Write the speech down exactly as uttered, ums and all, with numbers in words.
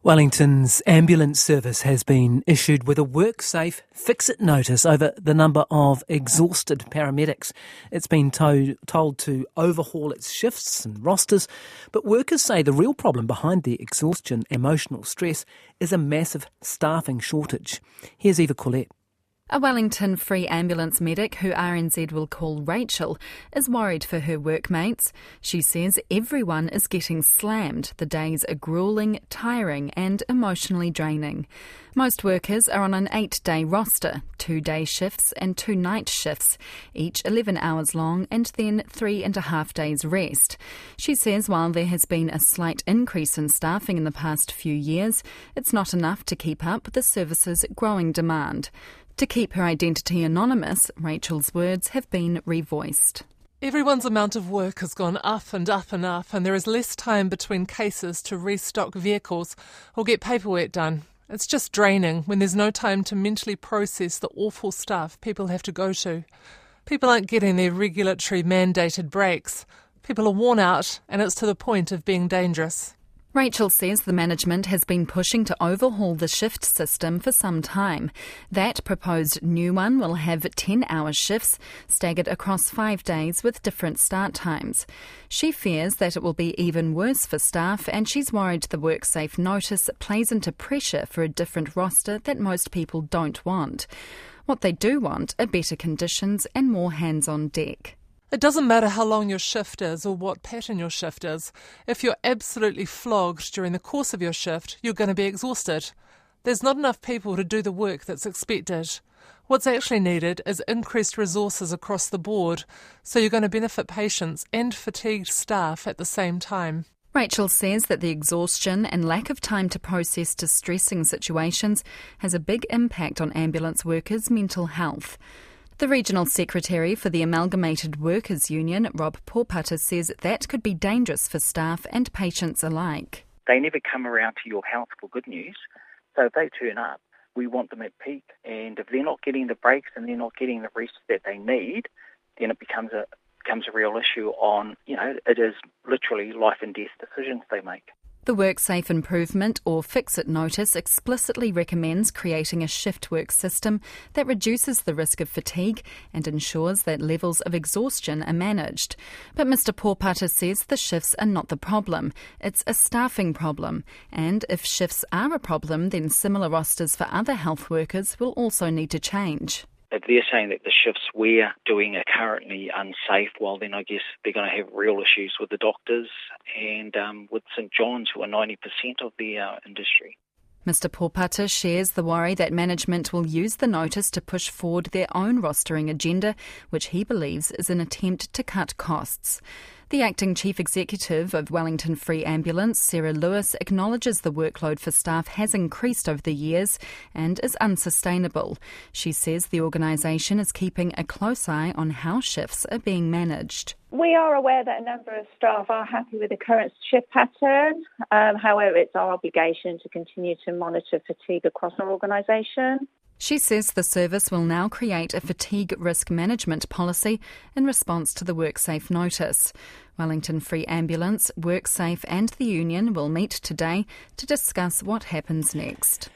Wellington's ambulance service has been issued with a WorkSafe Fix-It notice over the number of exhausted paramedics. It's been to- told to overhaul its shifts and rosters, but workers say the real problem behind the exhaustion and emotional stress is a massive staffing shortage. Here's Eva Collette. A Wellington Free Ambulance medic, who R N Z will call Rachel, is worried for her workmates. She says everyone is getting slammed. The days are gruelling, tiring and emotionally draining. Most workers are on an eight-day roster, two day shifts and two night shifts, each eleven hours long and then three and a half days rest. She says while there has been a slight increase in staffing in the past few years, it's not enough to keep up with the service's growing demand. To keep her identity anonymous, Rachel's words have been revoiced. Everyone's amount of work has gone up and up and up, and there is less time between cases to restock vehicles or get paperwork done. It's just draining when there's no time to mentally process the awful stuff people have to go to. People aren't getting their regulatory mandated breaks. People are worn out, and it's to the point of being dangerous. Rachel says the management has been pushing to overhaul the shift system for some time. That proposed new one will have ten-hour shifts staggered across five days with different start times. She fears that it will be even worse for staff, and she's worried the WorkSafe notice plays into pressure for a different roster that most people don't want. What they do want are better conditions and more hands on deck. It doesn't matter how long your shift is or what pattern your shift is. If you're absolutely flogged during the course of your shift, you're going to be exhausted. There's not enough people to do the work that's expected. What's actually needed is increased resources across the board, so you're going to benefit patients and fatigued staff at the same time. Rachel says that the exhaustion and lack of time to process distressing situations has a big impact on ambulance workers' mental health. The Regional Secretary for the Amalgamated Workers Union, Rob Porpata, says that could be dangerous for staff and patients alike. They never come around to your house for good news, so if they turn up, we want them at peak, and if they're not getting the breaks and they're not getting the rest that they need, then it becomes a becomes a real issue on, you know, it is literally life and death decisions they make. The WorkSafe Improvement or Fix-It notice explicitly recommends creating a shift work system that reduces the risk of fatigue and ensures that levels of exhaustion are managed. But Mr Porpata says the shifts are not the problem. It's a staffing problem. And if shifts are a problem, then similar rosters for other health workers will also need to change. If they're saying that the shifts we're doing are currently unsafe, well, then I guess they're going to have real issues with the doctors and um, with St John's, who are ninety percent of the uh, industry. Mr Porpata shares the worry that management will use the notice to push forward their own rostering agenda, which he believes is an attempt to cut costs. The acting chief executive of Wellington Free Ambulance, Sarah Lewis, acknowledges the workload for staff has increased over the years and is unsustainable. She says the organisation is keeping a close eye on how shifts are being managed. We are aware that a number of staff are happy with the current shift pattern. Um, however, it's our obligation to continue to monitor fatigue across our organisation. She says the service will now create a fatigue risk management policy in response to the WorkSafe notice. Wellington Free Ambulance, WorkSafe and the union will meet today to discuss what happens next.